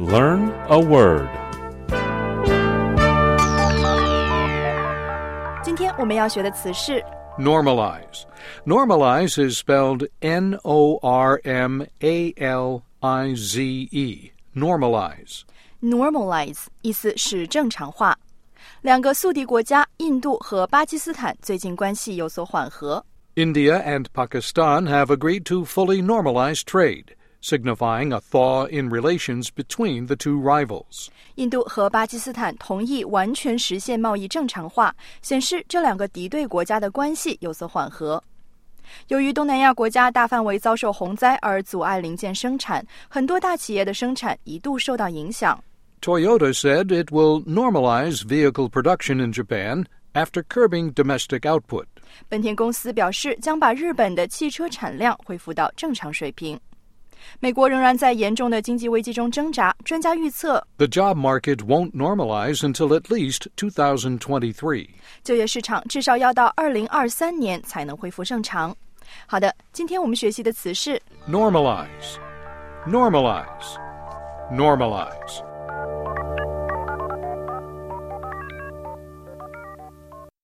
Learn a word. 今天我们要学的词是 Normalize. Normalize is spelled N-O-R-M-A-L-I-Z-E. Normalize. normalize 意思是正常化。两个宿敌国家印度和巴基斯坦最近关系有所缓和。 India and Pakistan have agreed to fully normalize trade, signifying a thaw in relations between the two rivals. 印度和巴基斯坦同意完全实现贸易正常化，显示这两个敌对国家的关系有所缓和。由于东南亚国家大范围遭受洪灾而阻碍零件生产，很多大企业的生产一度受到影响。 Toyota said it will normalize vehicle production in Japan after curbing domestic output. 本田公司表示将把日本的汽车产量恢复到正常水平。美国仍然在严重的经济危机中挣扎，专家预测 The job market won't normalize until at least 2023. 就业市场至少要到2023年才能恢复正常。好的，今天我们学习的词是 Normalize. Normalize. Normalize.